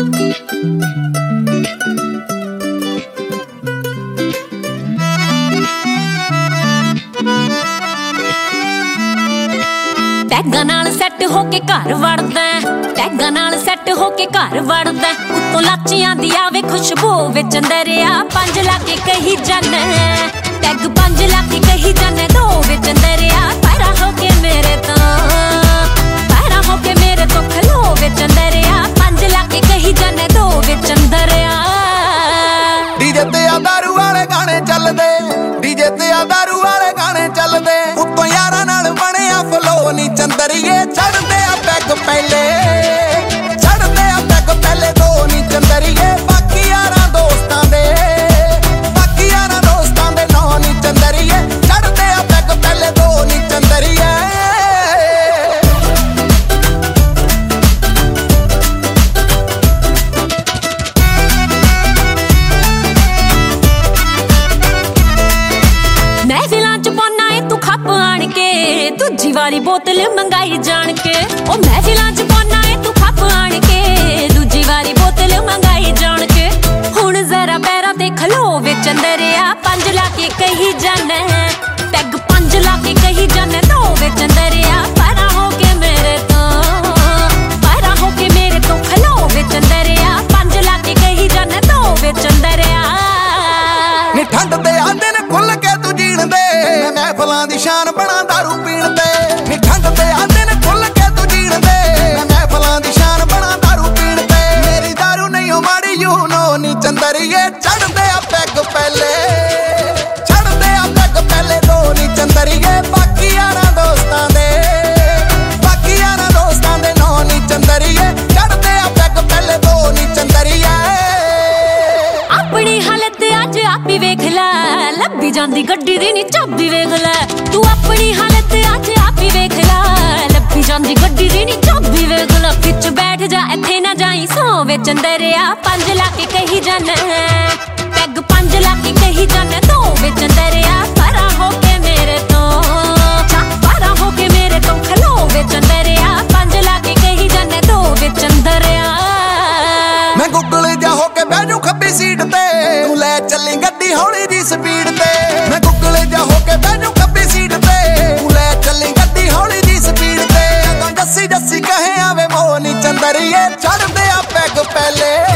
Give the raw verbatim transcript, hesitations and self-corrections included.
टैगां नाल सैट होके घर वड़दा, टैगां नाल सैट होके घर वड़दा, उत्तों लाचियां दी आवे खुशबू विच दरिया। पंज लाके कही जाने टैग, पंज लाके कही जाने दो विच दरिया। पैरा होके मेरे तो, पैरा होके मेरे तो खलो विच दरिया। पंज लाके कही जाने दो विच दरिया। डीजे ते आ दारू वाले गाने चलदे, डीजे ते आ दारू वाले गाने चलदे, उत्तों यारां नाल बणिया फलो नी चंदरिए। चढ़दे आ पैग पहले, चढ़दे आ पैग पहले दो नी चंदरिए। बाकी यारां दोस्तां दे, बाकी यारां दोस्तां दे नौ नी चंदरिए। चढ़दे आ पैग पहले दो नी चंदरिए। महफिलां च पौना है तू खप आण के, दूजी वाली बोतल मंगाई जान के। ओ महफिलां च पौना है तू खप आण के, दूजी वाली बोतल मंगाई जान के। हुण जरा पैरां ते खलो विच दरिया। पंज लाके कही जाने टैग, पंज लाके कही जाने दो विच दरिया। पैरां होके मेरे तो, पैरां होके मेरे तो खलो विच दरिया। पंज लाके कही जाने दो विच दरिया। नी ठंड दे आ दिन खुल के तू जीण दे, मैं महफिलां दी शान बना दारू पीण दे। नी ठंड दे आ दिन खुल के तू जीण दे, मैं महफिलां दी शान बना दारू पीण दे। मेरी दारू नहीं हो माड़ी यू नो नी चंदरिए। चढ़दे आ पैग पहले, चढ़दे आ पैग पहले दो नी चंदरिए। बाकी यारां दोस्तां दे, बाकी यारां दोस्तां दे नौ नी चंदरिए। चढ़दे आ पैग पहले दो नी चंदरिए। अपनी हालत अज आप ही वेख लै, लब्भी जांदी गड्डी दी नी चाबी वेख लै। तू अपनी हालत अज आप ही वेख लै, लब्भी जांदी गड्डी दी नी चाबी वेख लै। खिच बैठ जा इत्थे ना जाई सौ विच दरिया। पंज लाके कही जाने टैग, पंज लाके कही जाने दो विच दरिया। परा होके मेरे तो, परा होके मेरे तो खलो विच दरिया। पंज लाके कही जाने दो विच दरिया। मैं गुगल जा होके बैठू खब्बी सीट ते, तू ले चली गड्डी हौली जी स्पीड ते। मैं गुगल जा होके बैठू खब्बी सीट ते, तू ले चली गड्डी हौली जी स्पीड ते। अगों जस्सी जस्सी कहे आवे मोह नी चंदरिए। चढ़दे आ पैग पहले,